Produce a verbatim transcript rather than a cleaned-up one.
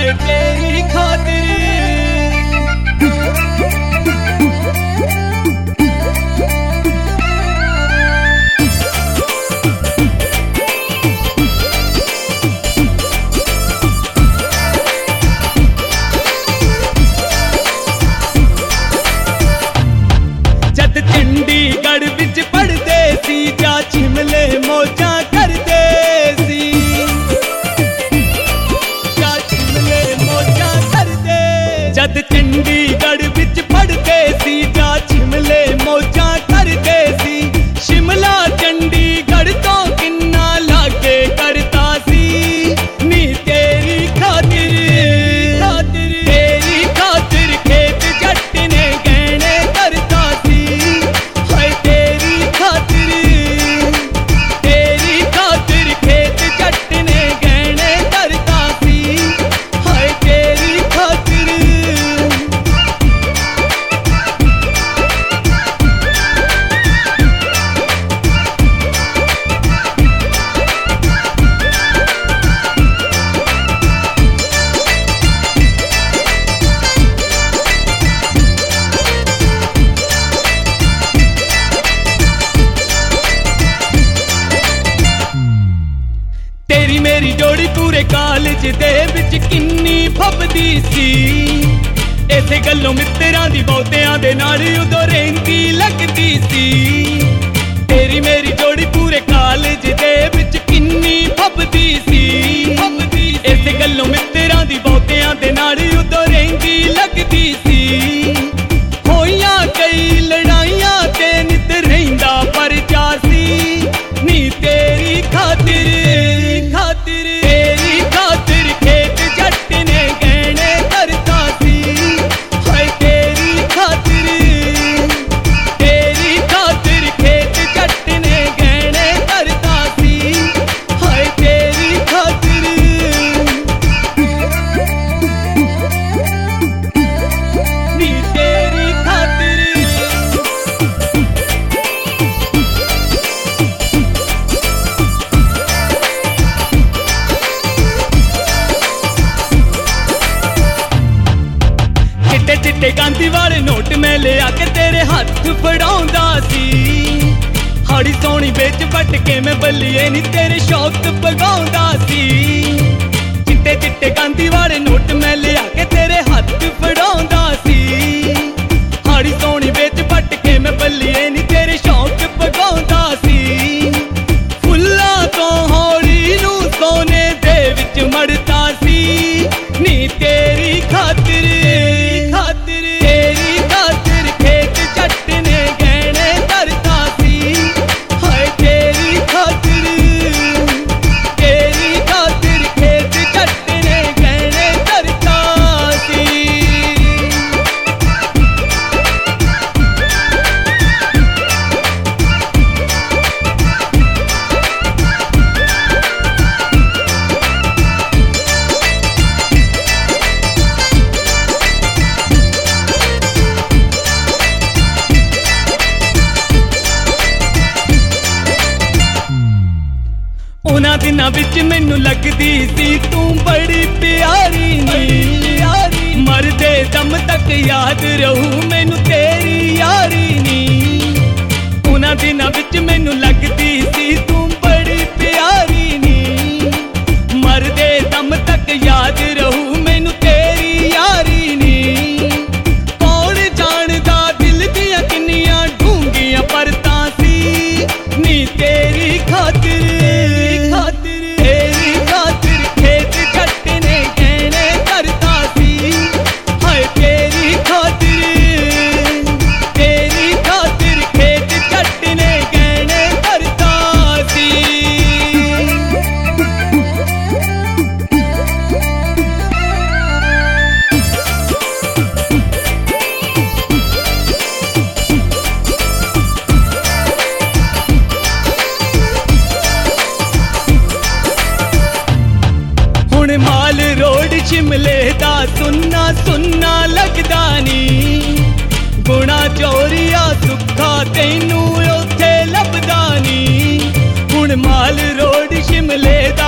हाय तेरी खातिर। जद चंडीगढ़ विच पढ़दे सी जा शिमले मौजा करदे सी, जा शिमले मौजा करदे। जद चंडीगढ़ विच पढ़दे सी जा शिमले मौजा करदे सी। शिमला चंडीगढ़ तो किन्ना लागे करता सी, नी तेरी खातिर खातिर तेरी खातिर खेत जट ने गहने करता सी। हाय तेरी खातिर तेरी खातिर खेत जट ने गहने करता सी। हाय तेरी खातिर। तेरी मेरी जोड़ी पूरे कॉलेज दे विच किन्नी फबदी सी। इसे गल्लों मित्तरां दी बहुतियां दे नाल उदों रहिंदी लगदी सी। तेरी मेरी जोड़ी पूरे कॉलेज दे विच किन्नी फबदी सी। इसे गल्लों मित्तरां दी बहुतियां दे नाल उदों रहिंदी लगदी सी। होइयां कई लड़ाइयां ते नित रहिंदा परचा सी, नी तेरी खातिर खातिर तेरी खातिर खेत जट ने गहने करता सी। हाय तेरी खातिर तेरी खातिर खेत जट ने गहने करता सी। हाय तेरी खातिर। नी तेरी खातिर। चिट्टे चिट्टे गांधी वाले नोट मैं ले आके तेरे हाथ फड़ाउंदा सी। हाड़ी सोनी बेच बट के मैं बल्लिए नी तेरे शौक पगाउंदा सी। चिट्टे चिट्टे गांधी वाले नोट मैं ले आके तेरे हाथ फड़ाउंदा सी। हाड़ी सोनी बेच बट के मैं बल्लिए नी तेरे शौक पगाउंदा सी। फुल्ला तो हौली नू सोने दे विच मड़ता सी, नी तेरी खातिर खातिर तेरी खातिर खेत जट ने गहने करता सी। हाय तेरी खातिर तेरी खातिर खेत जट ने गहने करता सी। उन्हां दिनां विच मैनू लगदी सी तू बड़ी प्यारी नी। मरदे दम तक याद रहू मैनू तेरी यारी नी। उन्हां दिनां विच मैनू लगदी सी तू बड़ी प्यारी नी। मरदे दम तक याद रहू मैनू तेरी यारी नी। कौन जानदा दिल दियां किन्नियां ढूंगियां परतां सी, नी तेरी खातिर खातिर तेरी खातिर खेत जट ने गहने करता सी। हाय तेरी खातिर तेरी खातिर खेत जट ने गहने करता सी। हुण माल रोड शिमले दा सुन्ना सुन्ना लगदा नी। गुणा चोरिया सुखा तैनू उत्थे लभदा नी। हुण माल रोड शिमले दा